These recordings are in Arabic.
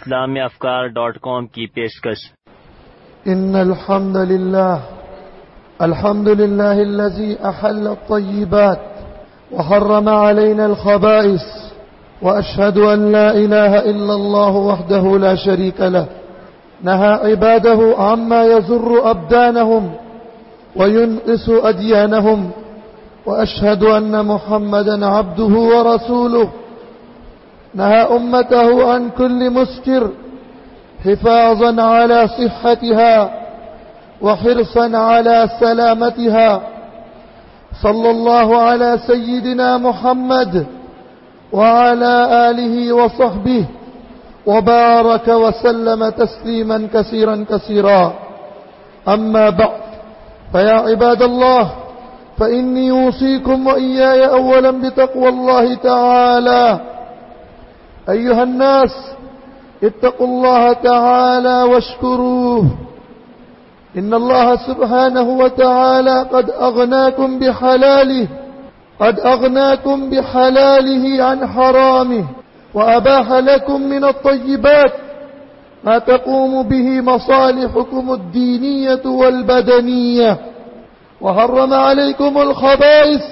islamifkar.com की पेशकश। إن الحمد لله الذي أحل الطيبات وحرم علينا الخبائث، وأشهد أن لا إله إلا الله وحده لا شريك له، نهى عباده عما يزر أبدانهم وينقص أديانهم، وأشهد أن محمدا عبده ورسوله، نهى أمته عن كل مسكر حفاظا على صحتها وحرصا على سلامتها. صلى الله على سيدنا محمد وعلى آله وصحبه وبارك وسلم تسليما كثيرا كثيرا. أما بعد، فيا عباد الله، فإني أوصيكم وإياي أولا بتقوى الله تعالى. أيها الناس، اتقوا الله تعالى واشكروه. إن الله سبحانه وتعالى قد أغناكم بحلاله عن حرامه، وأباح لكم من الطيبات ما تقوم به مصالحكم الدينية والبدنية، وحرم عليكم الخبائث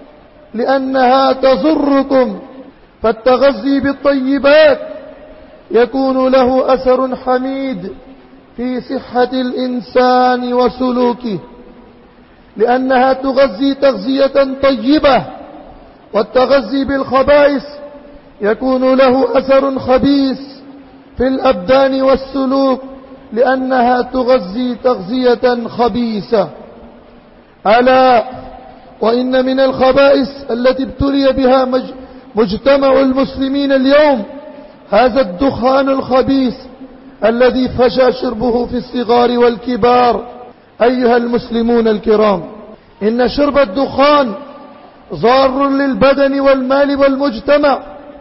لأنها تضركم، فالتغذي بالطيبات يكون له أثر حميد في صحة الإنسان وسلوكه، لأنها تغذي تغذية طيبة، والتغذي بالخبائث يكون له أثر خبيث في الأبدان والسلوك، لأنها تغذي تغذية خبيثة. ألا وإن من الخبائث التي ابتلي بها مجتمع المسلمين اليوم هذا الدخان الخبيث الذي فشى شربه في الصغار والكبار. أيها المسلمون الكرام، إن شرب الدخان ضار للبدن والمال والمجتمع،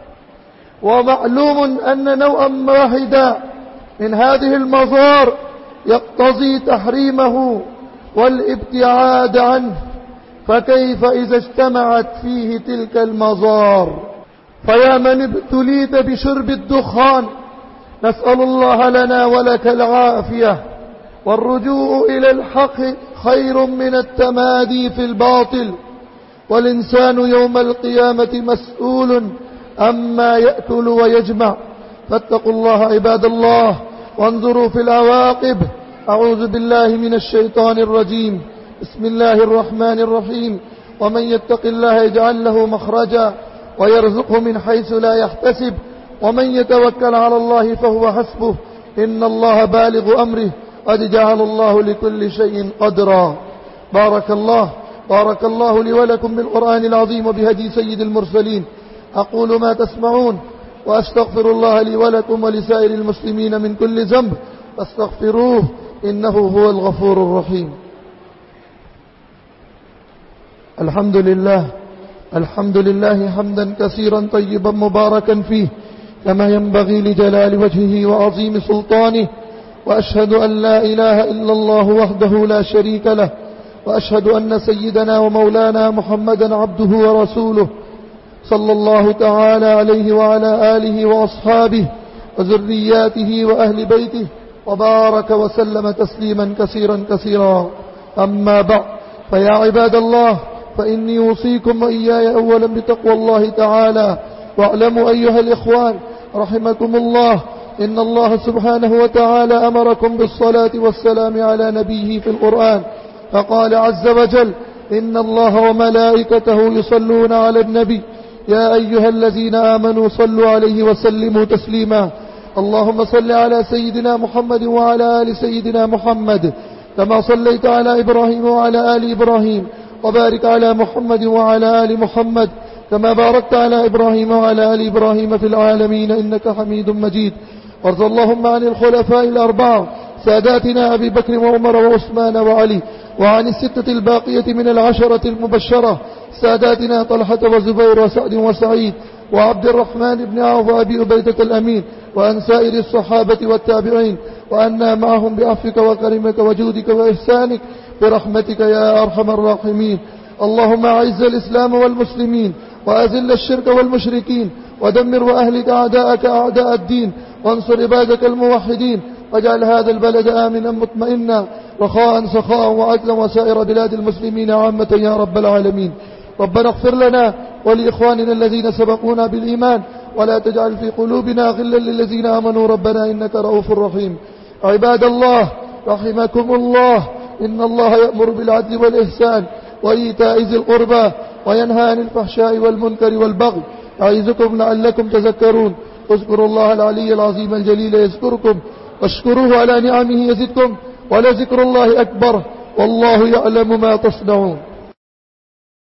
ومعلوم أن نوعا واحدا من هذه المضار يقتضي تحريمه والابتعاد عنه، فكيف إذا اجتمعت فيه تلك المضار؟ فيا من ابتليت بشرب الدخان، نسأل الله لنا ولك العافية، والرجوع إلى الحق خير من التمادي في الباطل، والإنسان يوم القيامة مسؤول أما يأكل ويجمع. فاتقوا الله عباد الله وانظروا في العواقب. أعوذ بالله من الشيطان الرجيم. بسم الله الرحمن الرحيم. ومن يتق الله يجعل له مخرجا ويرزقه من حيث لا يحتسب، ومن يتوكل على الله فهو حسبه، إن الله بالغ أمره، قد جعل الله لكل شيء قدرا. بارك الله لي ولكم بالقرآن العظيم وبهدي سيد المرسلين. أقول ما تسمعون، وأستغفر الله لي ولكم ولسائر المسلمين من كل ذنب، فاستغفروه إنه هو الغفور الرحيم. الحمد لله حمدا كثيرا طيبا مباركا فيه، كما ينبغي لجلال وجهه وعظيم سلطانه. وأشهد أن لا إله إلا الله وحده لا شريك له، وأشهد أن سيدنا ومولانا محمدا عبده ورسوله، صلى الله تعالى عليه وعلى آله وأصحابه وذرياته وأهل بيته، وبارك وسلم تسليما كثيرا كثيرا. أما بعد، فيا عباد الله، فإني أوصيكم وإياي أولا بتقوى الله تعالى. واعلموا أيها الإخوان رحمكم الله، إن الله سبحانه وتعالى أمركم بالصلاة والسلام على نبيه في القرآن، فقال عز وجل: إن الله وملائكته يصلون على النبي يا أيها الذين آمنوا صلوا عليه وسلموا تسليما. اللهم صل على سيدنا محمد وعلى آل سيدنا محمد، كما صليت على إبراهيم وعلى آل إبراهيم، وبارك على محمد وعلى آل محمد، كما باركت على إبراهيم وعلى آل إبراهيم في العالمين إنك حميد مجيد. وارض اللهم عن الخلفاء الأربعة ساداتنا أبي بكر وعمر وعثمان وعلي، وعن الستة الباقية من العشرة المبشرة ساداتنا طلحة وزبير وسعد وسعيد وعبد الرحمن بن عوف وأبي عبيدة الأمين، وأن سائر الصحابة والتابعين، وأنا معهم بعفوك وكرمك وجودك وإحسانك برحمتك يا أرحم الراحمين. اللهم أعز الإسلام والمسلمين، وأذل الشرك والمشركين، ودمر وأهلك أعداءك أعداء الدين، وانصر عبادك الموحدين، واجعل هذا البلد آمنا مطمئنا رخاء سخاء وعدلا وسائر بلاد المسلمين عامة يا رب العالمين. ربنا اغفر لنا ولإخواننا الذين سبقونا بالإيمان، ولا تجعل في قلوبنا غلا للذين آمنوا ربنا إنك رؤوف رحيم. عباد الله رحمكم الله، إن الله يأمر بالعدل والإحسان وإيتاء ذي القربى وينهى عن الفحشاء والمنكر والبغي، يعظكم لعلكم تذكرون. اذكروا الله العلي العظيم الجليل يذكركم، واشكروه على نعمه يزدكم، ولذكر الله أكبر، والله يعلم ما تصنعون.